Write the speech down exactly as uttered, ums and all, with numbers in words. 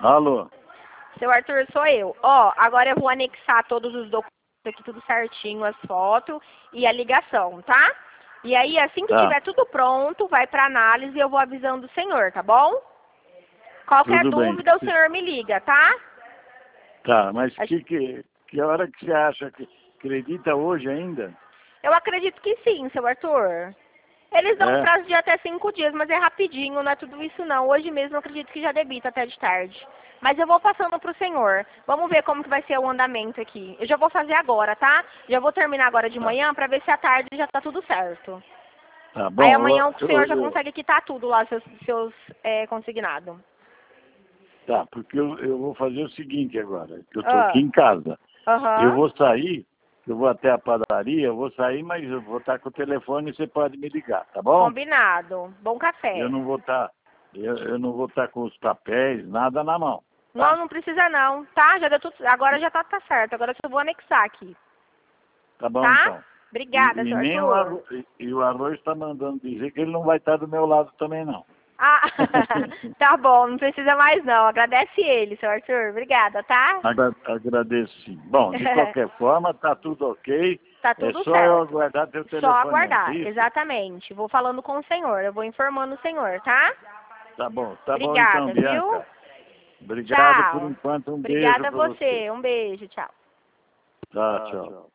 Alô? Seu Arthur, sou eu. Ó, agora eu vou anexar todos os documentos aqui, tudo certinho, as fotos e a ligação, tá? E aí, assim que Tá. tiver tudo pronto, vai para análise e eu vou avisando o senhor, tá bom? Qualquer Tudo bem. dúvida, o senhor me liga, tá? Tá, mas A- que, que, que hora que você acha que acredita hoje ainda? Eu acredito que sim, seu Arthur. Eles dão um É? prazo de até cinco dias, mas é rapidinho, não é tudo isso não. Hoje mesmo eu acredito que já debita até de tarde. Mas eu vou passando pro senhor. Vamos ver como que vai ser o andamento aqui. Eu já vou fazer agora, tá? Já vou terminar agora de Tá, manhã pra ver se à tarde já tá tudo certo. tá Aí bom. amanhã o Eu, senhor eu, já eu- consegue quitar tudo lá, seus, seus é, consignados. tá, porque eu, eu vou fazer o seguinte agora, que eu tô aqui Ah, em casa. Eu aham. vou sair, eu vou até a padaria, eu vou sair, mas eu vou estar com o telefone e você pode me ligar, tá bom? Combinado. Bom Eu café. não vou estar, eu, eu não vou estar com os papéis, nada na mão, Não, tá? não precisa não, tá? Já deu tudo, agora já tá, tá certo. Agora eu só vou anexar aqui, Tá bom tá? então. E, Obrigada, e seu nem o Arthur. arroz, e, e o arroz está mandando dizer que ele não vai estar do meu lado também não. Ah, tá bom, não precisa mais não. Agradece ele, seu Arthur. Obrigada, tá? Agra- Agradeço sim. Bom, de qualquer forma, tá tudo ok. Tá É tudo só eu certo. aguardar teu Só telefonema, aguardar, isso? exatamente. Vou falando com o senhor, eu vou informando o senhor, tá? Tá bom, tá bom então, Obrigada, viu? Bianca. Obrigado por Tchau. enquanto, um beijo Obrigada a para você. você. Um beijo, tchau. Tá, tchau.